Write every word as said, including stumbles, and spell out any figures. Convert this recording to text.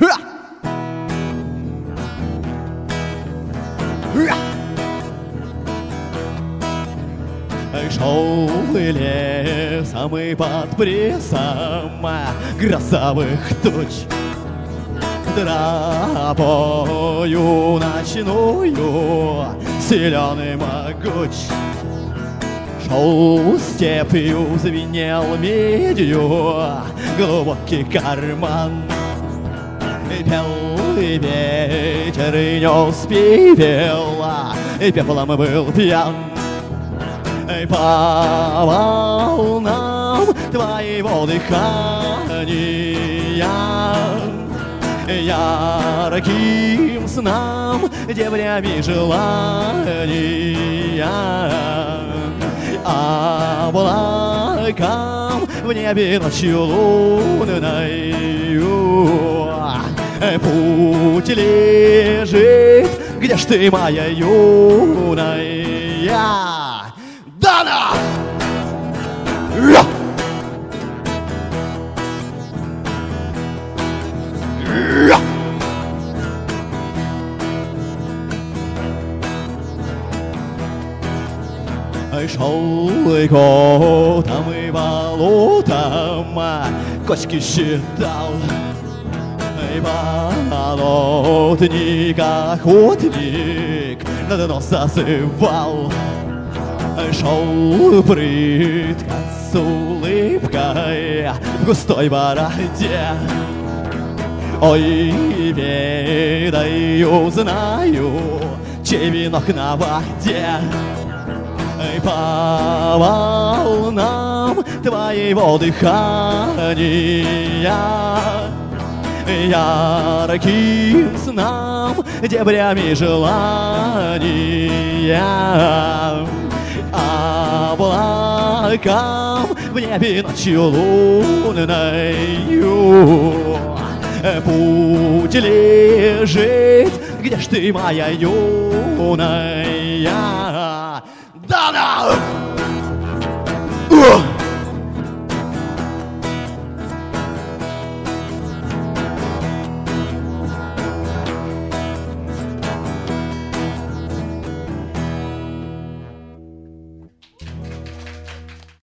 Шел лесом и под прессом грозовых туч, тропою ночную силен и могуч. Шел степью, звенел медью глубокий карман. И пел и ветер, и не успел, и пеплом был пьян. И по волнам твоего дыхания, ярким снам, дебрями желания, облакам в небе ночью лунною путь лежит, где ж ты, моя юная Дана! Шел котом и болотом, кочки считал, и болотник, охотник на дно созывал. Шел прытко с улыбкой в густой бороде. Ой, ведаю, знаю, чей венок на воде. По волнам твоего дыхания, ярким снам, дебрями желания, облакам в небе ночью лунною путь лежит, где ж ты, моя юная Дана!